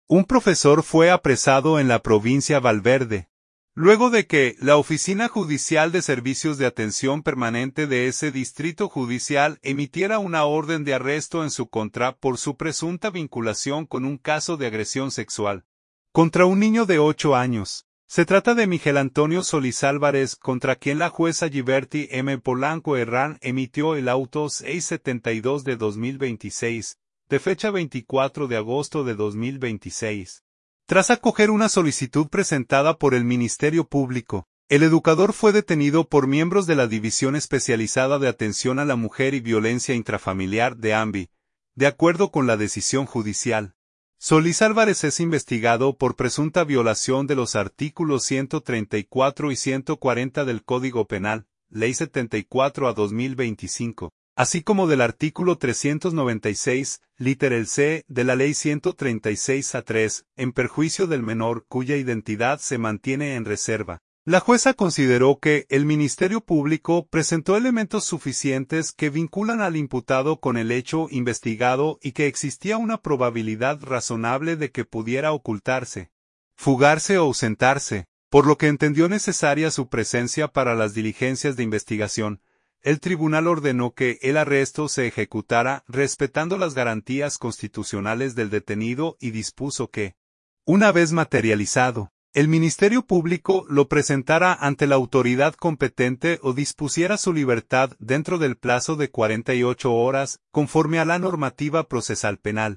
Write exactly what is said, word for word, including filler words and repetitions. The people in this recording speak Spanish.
Un profesor fue apresado en la provincia Valverde, luego de que la Oficina Judicial de Servicios de Atención Permanente de ese distrito judicial emitiera una orden de arresto en su contra por su presunta vinculación con un caso de agresión sexual contra un niño de ocho años. Se trata de Miguel Antonio Solís Álvarez, contra quien la jueza Giberti M. Polanco Herrán emitió el auto seiscientos setenta y dos de dos mil veintiséis, de fecha veinticuatro de agosto de dos mil veintiséis. Tras acoger una solicitud presentada por el Ministerio Público, el educador fue detenido por miembros de la División Especializada de Atención a la Mujer y Violencia Intrafamiliar de AMBI, de acuerdo con la decisión judicial. Solís Álvarez es investigado por presunta violación de los artículos ciento treinta y cuatro y ciento cuarenta del Código Penal, Ley setenta y cuatro a dos mil veinticinco, así como del artículo trescientos noventa y seis, literal C, de la Ley ciento treinta y seis a tres, en perjuicio del menor cuya identidad se mantiene en reserva. La jueza consideró que el Ministerio Público presentó elementos suficientes que vinculan al imputado con el hecho investigado y que existía una probabilidad razonable de que pudiera ocultarse, fugarse o ausentarse, por lo que entendió necesaria su presencia para las diligencias de investigación. El tribunal ordenó que el arresto se ejecutara respetando las garantías constitucionales del detenido y dispuso que, una vez materializado, el Ministerio Público lo presentara ante la autoridad competente o dispusiera su libertad dentro del plazo de cuarenta y ocho horas, conforme a la normativa procesal penal.